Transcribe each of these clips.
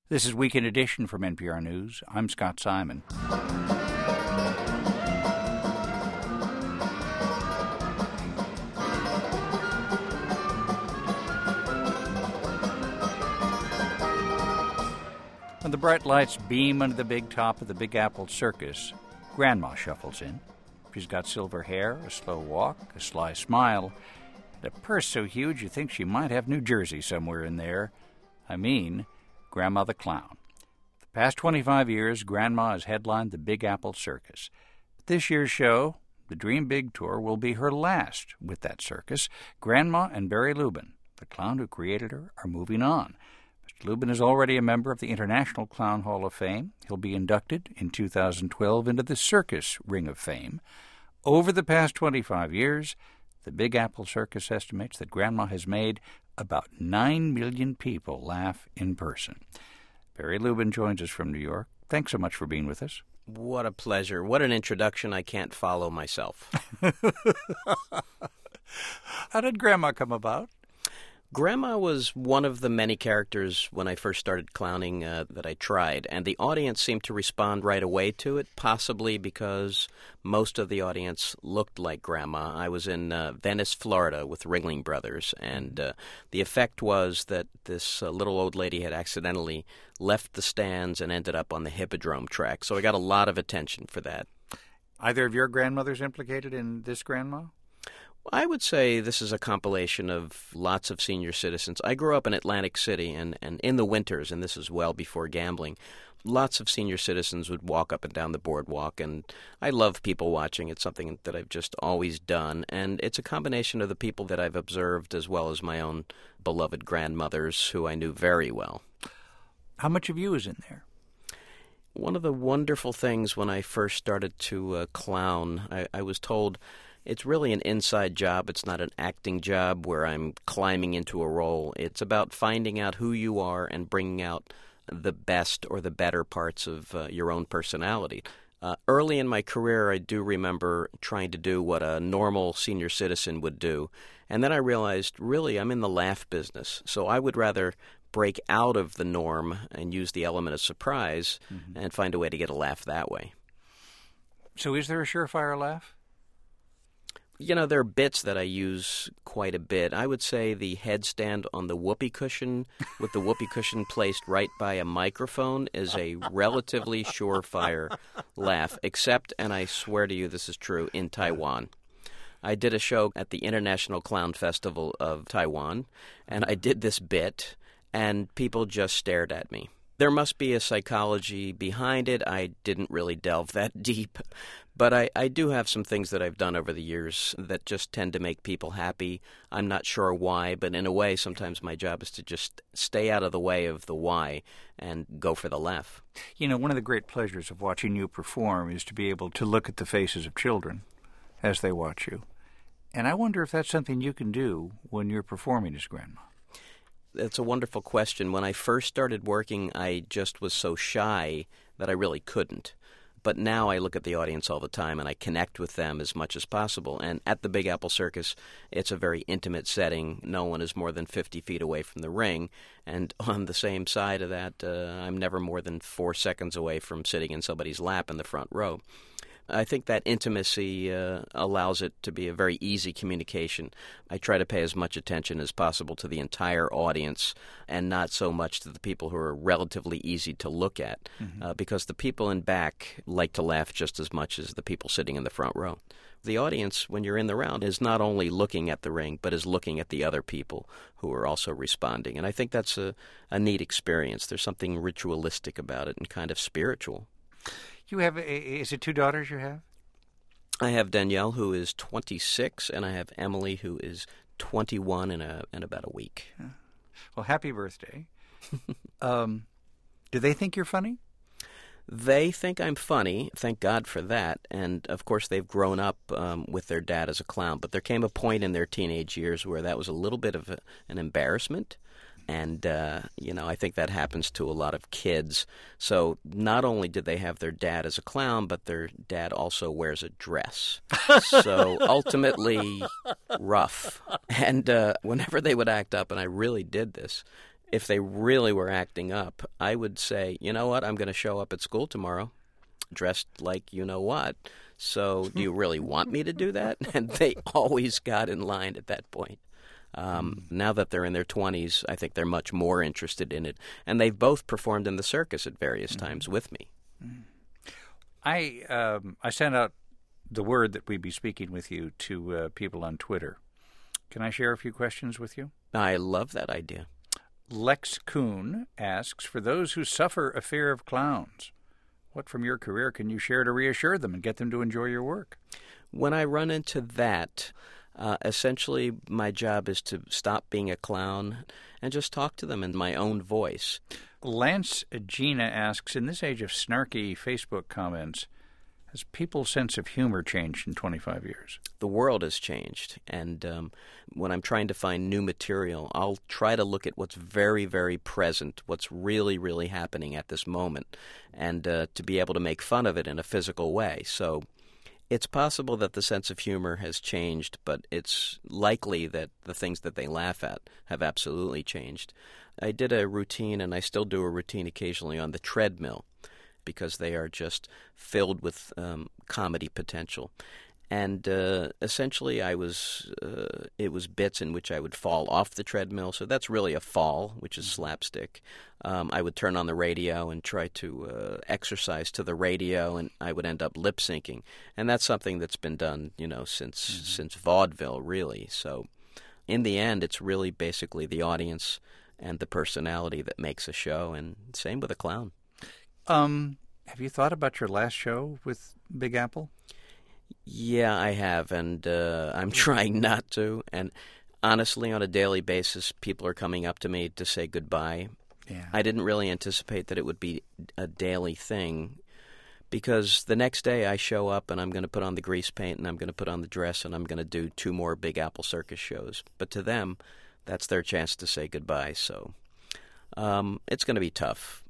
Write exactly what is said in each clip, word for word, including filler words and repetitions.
This is Weekend Edition from N P R News. I'm Scott Simon. When the bright lights beam under the big top of the Big Apple Circus, Grandma shuffles in. She's got silver hair, a slow walk, a sly smile, and a purse so huge you think she might have New Jersey somewhere in there. I mean, Grandma the Clown. For the past twenty-five years, Grandma has headlined the Big Apple Circus. But this year's show, the Dream Big Tour, will be her last with that circus. Grandma and Barry Lubin, the clown who created her, are moving on. Mister Lubin is already a member of the International Clown Hall of Fame. He'll be inducted in two thousand twelve into the Circus Ring of Fame. Over the past twenty-five years, the Big Apple Circus estimates that Grandma has made about nine million people laugh in person. Barry Lubin joins us from New York. Thanks so much for being with us. What a pleasure. What an introduction I can't follow myself. How did Grandma come about? Grandma was one of the many characters when I first started clowning uh, that I tried, and the audience seemed to respond right away to it, possibly because most of the audience looked like Grandma. I was in uh, Venice, Florida with Ringling Brothers, and uh, the effect was that this uh, little old lady had accidentally left the stands and ended up on the Hippodrome track, so I got a lot of attention for that. Either of your grandmothers implicated in this Grandma? I would say this is a compilation of lots of senior citizens. I grew up in Atlantic City, and, and in the winters, and this is well before gambling, lots of senior citizens would walk up and down the boardwalk, and I love people watching. It's something that I've just always done, and it's a combination of the people that I've observed as well as my own beloved grandmothers, who I knew very well. How much of you is in there? One of the wonderful things when I first started to uh, clown, I, I was told it's really an inside job. It's not an acting job where I'm climbing into a role. It's about finding out who you are and bringing out the best or the better parts of uh, your own personality. Uh, early in my career, I do remember trying to do what a normal senior citizen would do. And then I realized, really, I'm in the laugh business. So I would rather break out of the norm and use the element of surprise mm-hmm. and find a way to get a laugh that way. So is there a surefire laugh? You know, there are bits that I use quite a bit. I would say the headstand on the whoopee cushion with the whoopee cushion placed right by a microphone is a relatively surefire laugh, except, and I swear to you this is true, in Taiwan. I did a show at the International Clown Festival of Taiwan, and I did this bit, and people just stared at me. There must be a psychology behind it. I didn't really delve that deep. But I, I do have some things that I've done over the years that just tend to make people happy. I'm not sure why, but in a way, sometimes my job is to just stay out of the way of the why and go for the laugh. You know, one of the great pleasures of watching you perform is to be able to look at the faces of children as they watch you. And I wonder if that's something you can do when you're performing as Grandma. That's a wonderful question. When I first started working, I just was so shy that I really couldn't. But now I look at the audience all the time, and I connect with them as much as possible. And at the Big Apple Circus, it's a very intimate setting. No one is more than fifty feet away from the ring. And on the same side of that, uh, I'm never more than four seconds away from sitting in somebody's lap in the front row. I think that intimacy uh, allows it to be a very easy communication. I try to pay as much attention as possible to the entire audience and not so much to the people who are relatively easy to look at, mm-hmm. uh, because the people in back like to laugh just as much as the people sitting in the front row. The audience, when you're in the round, is not only looking at the ring, but is looking at the other people who are also responding. And I think that's a, a neat experience. There's something ritualistic about it and kind of spiritual. You have, a, is it two daughters you have? I have Danielle, who is twenty-six, and I have Emily, who is twenty-one in, a, in about a week. Well, happy birthday. um, do they think you're funny? They think I'm funny. Thank God for that. And, of course, they've grown up um, with their dad as a clown. But there came a point in their teenage years where that was a little bit of a, an embarrassment. And, uh, you know, I think that happens to a lot of kids. So not only did they have their dad as a clown, but their dad also wears a dress. So ultimately rough. And uh, whenever they would act up, and I really did this, if they really were acting up, I would say, you know what, I'm going to show up at school tomorrow dressed like you know what. So do you really want me to do that? And they always got in line at that point. Um, now that they're in their twenties, I think they're much more interested in it. And they've both performed in the circus at various mm-hmm. times with me. I um, I sent out the word that we'd be speaking with you to uh, people on Twitter. Can I share a few questions with you? I love that idea. Lex Kuhn asks, for those who suffer a fear of clowns, what from your career can you share to reassure them and get them to enjoy your work? When I run into that, uh, essentially my job is to stop being a clown and just talk to them in my own voice. Lance Gina asks, in this age of snarky Facebook comments, has people's sense of humor changed in twenty-five years? The world has changed, and um, when I'm trying to find new material, I'll try to look at what's very, very present, what's really, really happening at this moment, and uh, to be able to make fun of it in a physical way. So it's possible that the sense of humor has changed, but it's likely that the things that they laugh at have absolutely changed. I did a routine, and I still do a routine occasionally on the treadmill, because they are just filled with um, comedy potential. And uh, essentially I was, uh, it was bits in which I would fall off the treadmill, so that's really a fall, which is slapstick. Um, I would turn on the radio and try to uh, exercise to the radio, and I would end up lip-syncing. And that's something that's been done, you know, since mm-hmm. since vaudeville, really. So in the end, it's really basically the audience and the personality that makes a show, and same with a clown. Um, have you thought about your last show with Big Apple? Yeah, I have, and uh, I'm trying not to. And honestly, on a daily basis, people are coming up to me to say goodbye. Yeah. I didn't really anticipate that it would be a daily thing, because the next day I show up and I'm going to put on the grease paint and I'm going to put on the dress and I'm going to do two more Big Apple Circus shows. But to them, that's their chance to say goodbye, so um, it's going to be tough.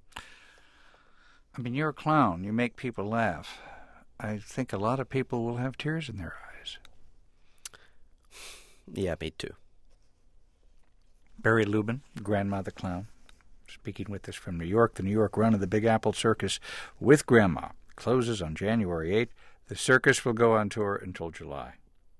I mean, you're a clown. You make people laugh. I think a lot of people will have tears in their eyes. Yeah, me too. Barry Lubin, Grandma the Clown, speaking with us from New York. The New York run of the Big Apple Circus with Grandma closes on January eighth. The circus will go on tour until July.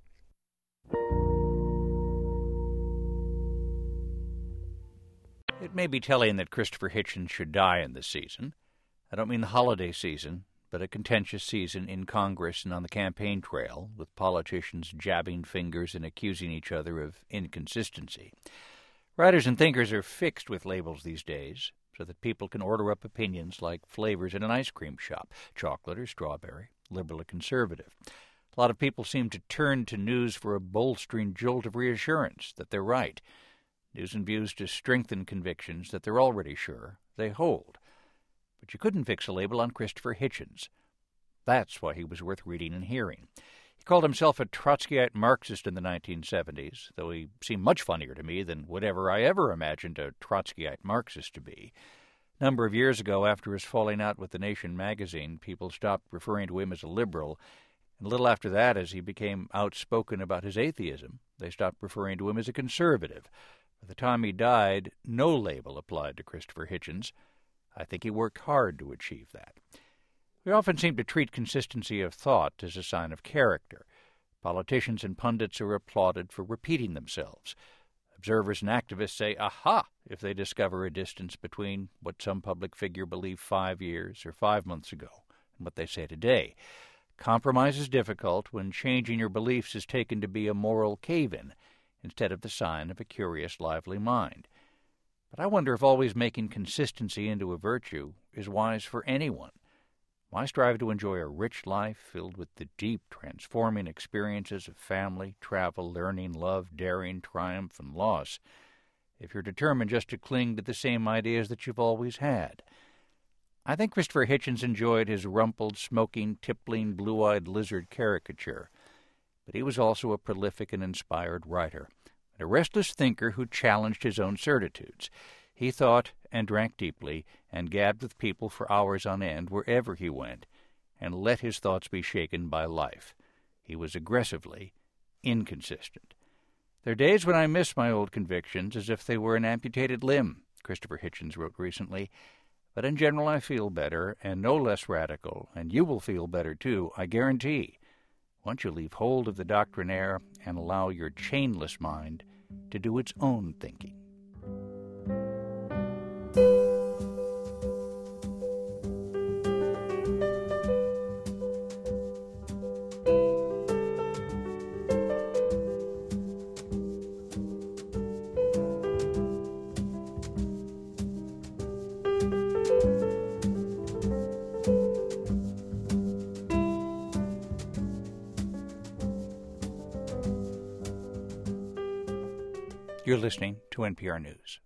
It may be telling that Christopher Hitchens should die in this season. I don't mean the holiday season, but a contentious season in Congress and on the campaign trail, with politicians jabbing fingers and accusing each other of inconsistency. Writers and thinkers are fixed with labels these days, so that people can order up opinions like flavors in an ice cream shop, chocolate or strawberry, liberal or conservative. A lot of people seem to turn to news for a bolstering jolt of reassurance that they're right. News and views to strengthen convictions that they're already sure they hold. But you couldn't fix a label on Christopher Hitchens. That's why he was worth reading and hearing. He called himself a Trotskyite Marxist in the nineteen seventies, though he seemed much funnier to me than whatever I ever imagined a Trotskyite Marxist to be. A number of years ago, after his falling out with The Nation magazine, people stopped referring to him as a liberal, and a little after that, as he became outspoken about his atheism, they stopped referring to him as a conservative. By the time he died, no label applied to Christopher Hitchens. I think he worked hard to achieve that. We often seem to treat consistency of thought as a sign of character. Politicians and pundits are applauded for repeating themselves. Observers and activists say, aha, if they discover a distance between what some public figure believed five years or five months ago and what they say today. Compromise is difficult when changing your beliefs is taken to be a moral cave-in instead of the sign of a curious, lively mind. But I wonder if always making consistency into a virtue is wise for anyone. Why strive to enjoy a rich life filled with the deep, transforming experiences of family, travel, learning, love, daring, triumph, and loss, if you're determined just to cling to the same ideas that you've always had? I think Christopher Hitchens enjoyed his rumpled, smoking, tippling, blue-eyed lizard caricature, but he was also a prolific and inspired writer, a restless thinker who challenged his own certitudes. He thought and drank deeply and gabbed with people for hours on end wherever he went, and let his thoughts be shaken by life. He was aggressively inconsistent. There are days when I miss my old convictions as if they were an amputated limb. Christopher Hitchens wrote recently. But in general, I feel better, and no less radical, and you will feel better too, I guarantee, once you leave hold of the doctrinaire and allow your chainless mind to do its own thinking. You're listening to N P R News.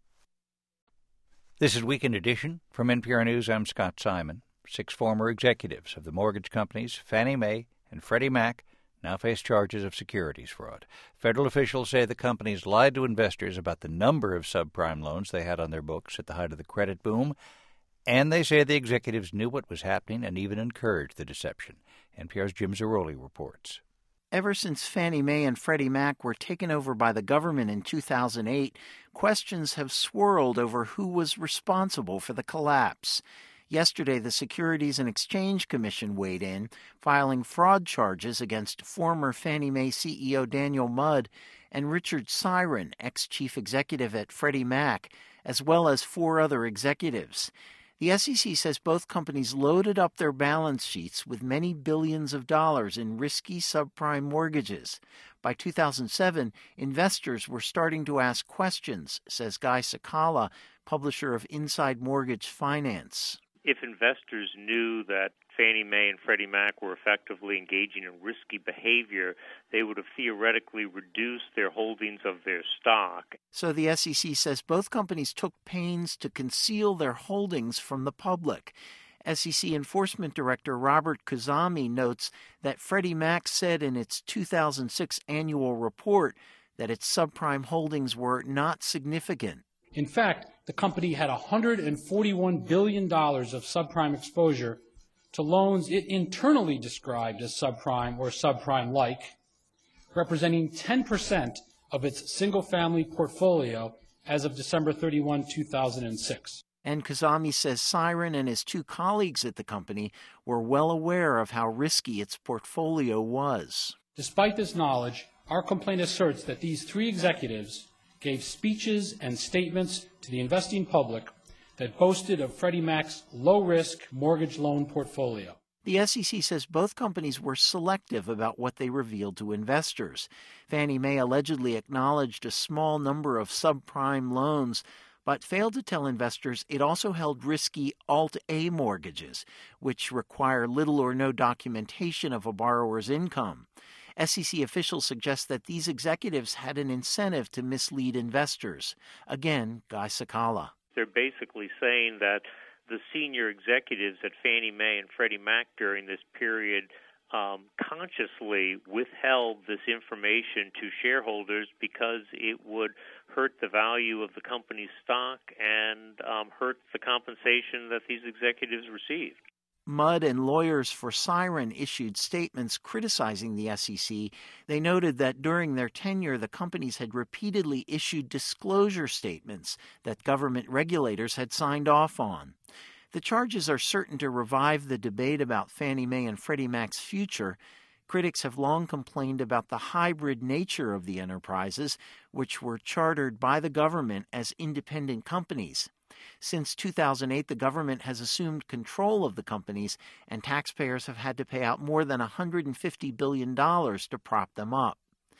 This is Weekend Edition. From N P R News, I'm Scott Simon. Six former executives of the mortgage companies Fannie Mae and Freddie Mac now face charges of securities fraud. Federal officials say the companies lied to investors about the number of subprime loans they had on their books at the height of the credit boom, and they say the executives knew what was happening and even encouraged the deception. N P R's Jim Zarroli reports. Ever since Fannie Mae and Freddie Mac were taken over by the government in two thousand eight, questions have swirled over who was responsible for the collapse. Yesterday, the Securities and Exchange Commission weighed in, filing fraud charges against former Fannie Mae C E O Daniel Mudd and Richard Syron, ex-chief executive at Freddie Mac, as well as four other executives. The S E C says both companies loaded up their balance sheets with many billions of dollars in risky subprime mortgages. By two thousand seven, investors were starting to ask questions, says Guy Cecala, publisher of Inside Mortgage Finance. If investors knew that Fannie Mae and Freddie Mac were effectively engaging in risky behavior, they would have theoretically reduced their holdings of their stock. So the S E C says both companies took pains to conceal their holdings from the public. S E C Enforcement Director Robert Khuzami notes that Freddie Mac said in its two thousand six annual report that its subprime holdings were not significant. In fact, the company had one hundred forty-one billion dollars of subprime exposure to loans it internally described as subprime or subprime-like, representing ten percent of its single-family portfolio as of December thirty-first, two thousand six. And Khuzami says Syron and his two colleagues at the company were well aware of how risky its portfolio was. Despite this knowledge, our complaint asserts that these three executives gave speeches and statements to the investing public that boasted of Freddie Mac's low-risk mortgage loan portfolio. The S E C says both companies were selective about what they revealed to investors. Fannie Mae allegedly acknowledged a small number of subprime loans, but failed to tell investors it also held risky Alt-A mortgages, which require little or no documentation of a borrower's income. S E C officials suggest that these executives had an incentive to mislead investors. Again, Guy Cecala. They're basically saying that the senior executives at Fannie Mae and Freddie Mac during this period um, consciously withheld this information to shareholders because it would hurt the value of the company's stock and um, hurt the compensation that these executives received. Mudd and lawyers for Syron issued statements criticizing the S E C. They noted that during their tenure, the companies had repeatedly issued disclosure statements that government regulators had signed off on. The charges are certain to revive the debate about Fannie Mae and Freddie Mac's future. Critics have long complained about the hybrid nature of the enterprises, which were chartered by the government as independent companies. Since two thousand eight, the government has assumed control of the companies, and taxpayers have had to pay out more than one hundred fifty billion dollars to prop them up.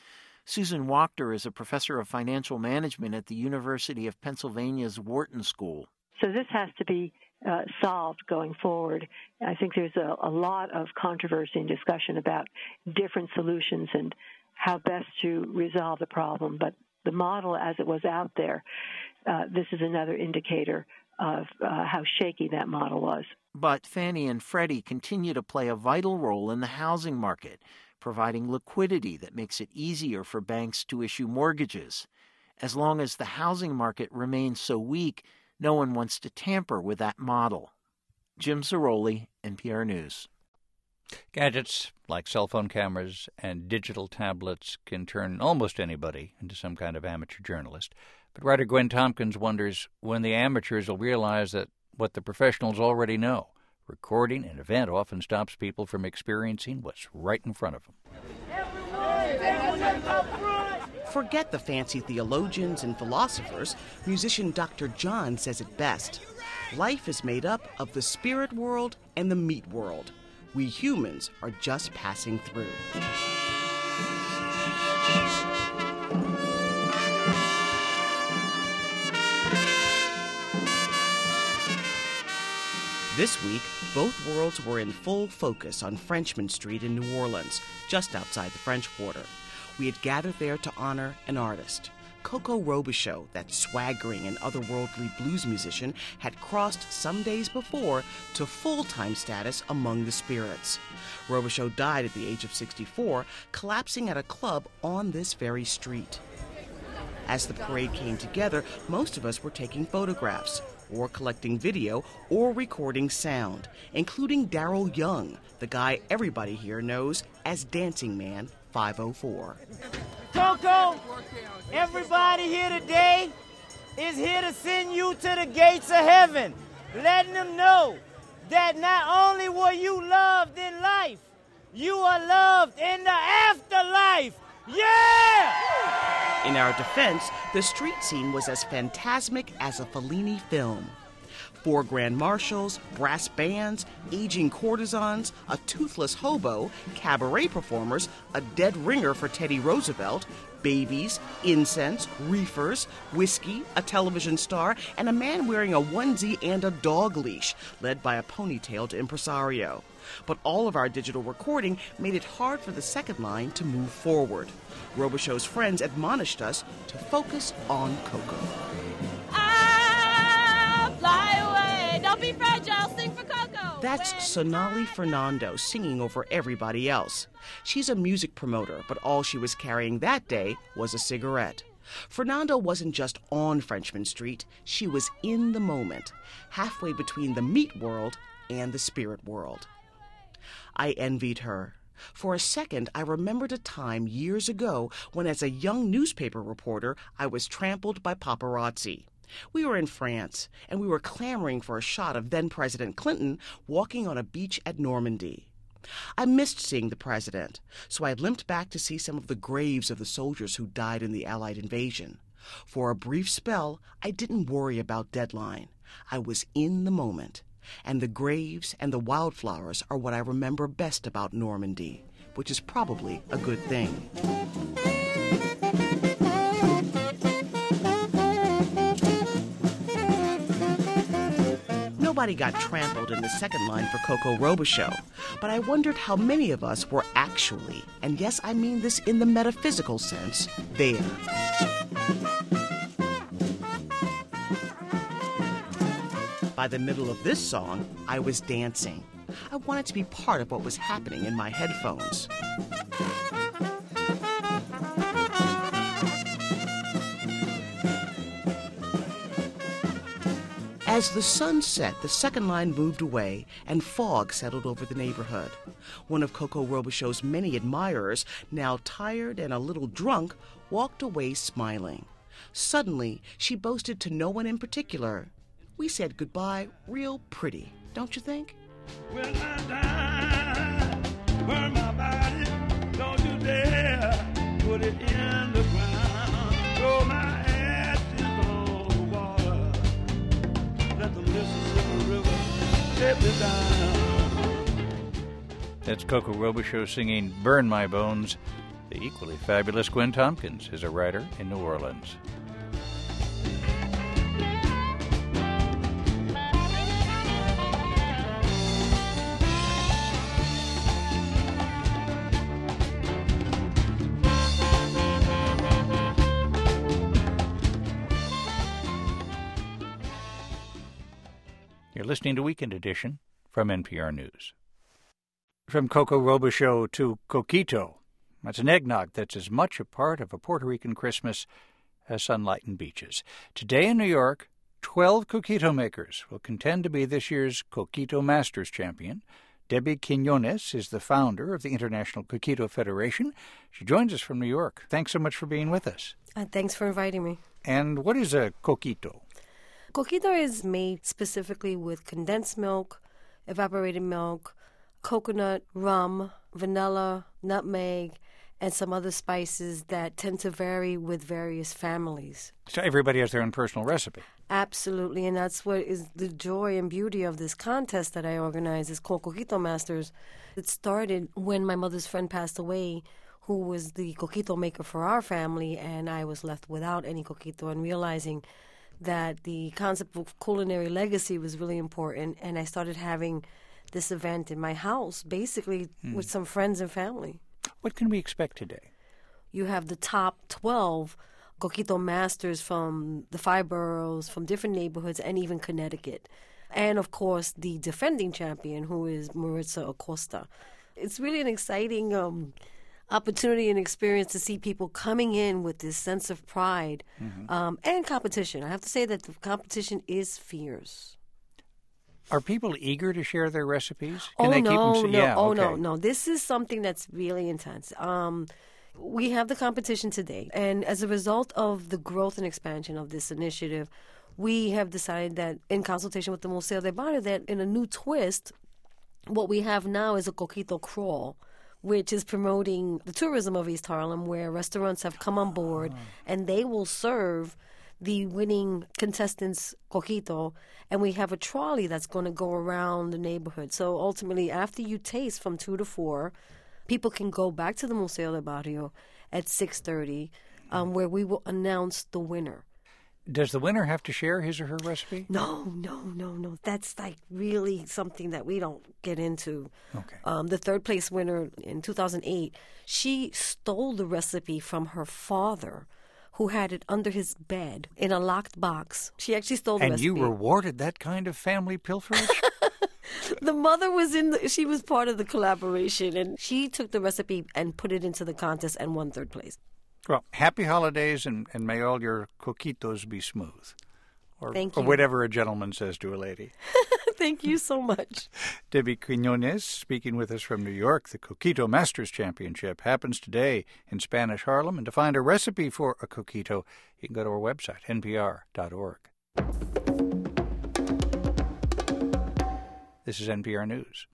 Susan Wachter is a professor of financial management at the University of Pennsylvania's Wharton School. So this has to be uh, solved going forward. I think there's a, a lot of controversy and discussion about different solutions and how best to resolve the problem. But the model as it was out there, uh, this is another indicator of uh, how shaky that model was. But Fannie and Freddie continue to play a vital role in the housing market, providing liquidity that makes it easier for banks to issue mortgages. As long as the housing market remains so weak, no one wants to tamper with that model. Jim Zarroli, N P R News. Gadgets like cell phone cameras and digital tablets can turn almost anybody into some kind of amateur journalist. But writer Gwen Tompkins wonders when the amateurs will realize that what the professionals already know, recording an event often stops people from experiencing what's right in front of them. Forget the fancy theologians and philosophers. Musician Doctor John says it best. Life is made up of the spirit world and the meat world. We humans are just passing through. This week, both worlds were in full focus on Frenchmen Street in New Orleans, just outside the French Quarter. We had gathered there to honor an artist. Coco Robichaux, that swaggering and otherworldly blues musician, had crossed some days before to full-time status among the spirits. Robichaux died at the age of sixty-four, collapsing at a club on this very street. As the parade came together, most of us were taking photographs, or collecting video, or recording sound, including Daryl Young, the guy everybody here knows as Dancing Man five oh four. Coco, everybody here today is here to send you to the gates of heaven, letting them know that not only were you loved in life, you are loved in the afterlife. Yeah! In our defense, the street scene was as phantasmic as a Fellini film. Four grand marshals, brass bands, aging courtesans, a toothless hobo, cabaret performers, a dead ringer for Teddy Roosevelt, babies, incense, reefers, whiskey, a television star, and a man wearing a onesie and a dog leash, led by a ponytailed impresario. But all of our digital recording made it hard for the second line to move forward. Robichaux's friends admonished us to focus on Coco. Ah, fly away. Don't be fragile. Sing for Coco. That's Sonali Fernando singing over everybody else. She's a music promoter, but all she was carrying that day was a cigarette. Fernando wasn't just on Frenchmen Street. She was in the moment, halfway between the meat world and the spirit world. I envied her. For a second, I remembered a time years ago when, as a young newspaper reporter, I was trampled by paparazzi. We were in France, and we were clamoring for a shot of then-President Clinton walking on a beach at Normandy. I missed seeing the president, so I limped back to see some of the graves of the soldiers who died in the Allied invasion. For a brief spell, I didn't worry about deadline. I was in the moment. And the graves and the wildflowers are what I remember best about Normandy, which is probably a good thing. Nobody got trampled in the second line for Coco Robichaux, but I wondered how many of us were actually, and yes, I mean this in the metaphysical sense, there. By the middle of this song, I was dancing. I wanted to be part of what was happening in my headphones. As the sun set, the second line moved away, and fog settled over the neighborhood. One of Coco Robichaux's many admirers, now tired and a little drunk, walked away smiling. Suddenly, she boasted to no one in particular. We said goodbye real pretty, don't you think? When I die, burn my body, don't you dare put it in the ground. Throw my ashes on the water, let the Mississippi River take me down. That's Coco Robichaux singing Burn My Bones. The equally fabulous Gwen Tompkins is a writer in New Orleans. You're listening to Weekend Edition from N P R News. From Coco Robichaux to Coquito. That's an eggnog that's as much a part of a Puerto Rican Christmas as sunlight and beaches. Today in New York, twelve Coquito makers will contend to be this year's Coquito Masters champion. Debbie Quinones is the founder of the International Coquito Federation. She joins us from New York. Thanks so much for being with us. Uh, thanks for inviting me. And what is a coquito? Coquito is made specifically with condensed milk, evaporated milk, coconut, rum, vanilla, nutmeg, and some other spices that tend to vary with various families. So everybody has their own personal recipe. Absolutely, and that's what is the joy and beauty of this contest that I organize. It's called Coquito Masters. It started when my mother's friend passed away, who was the coquito maker for our family, and I was left without any coquito, and realizing that the concept of culinary legacy was really important, and I started having this event in my house, basically mm. with some friends and family. What can we expect today? You have the top twelve coquito masters from the five boroughs, from different neighborhoods, and even Connecticut. And, of course, the defending champion, who is Maritza Acosta. It's really an exciting um, opportunity and experience to see people coming in with this sense of pride mm-hmm. um, and competition. I have to say that the competition is fierce. Are people eager to share their recipes? Can oh, they no, keep them... no, yeah, oh, okay. no, no. This is something that's really intense. Um, we have the competition today, and as a result of the growth and expansion of this initiative, we have decided that, in consultation with the Museo del Barrio, that in a new twist, what we have now is a coquito crawl, which is promoting the tourism of East Harlem, where restaurants have come on board, oh. and they will serve the winning contestants' coquito, and we have a trolley that's going to go around the neighborhood. So ultimately, after you taste from two to four, people can go back to the Museo del Barrio at six thirty, um, where we will announce the winner. Does the winner have to share his or her recipe? No, no, no, no. That's like really something that we don't get into. Okay. Um, the third place winner in two thousand eight, she stole the recipe from her father, who had it under his bed in a locked box. She actually stole the and recipe. And you rewarded that kind of family pilferage? The mother was in the, she was part of the collaboration, and she took the recipe and put it into the contest and won third place. Well, happy holidays, and, and may all your coquitos be smooth. Or, Thank you. Or whatever a gentleman says to a lady. Thank you so much. Debbie Quinones speaking with us from New York. The Coquito Masters Championship happens today in Spanish Harlem. And to find a recipe for a coquito, you can go to our website, N P R dot org. This is N P R News.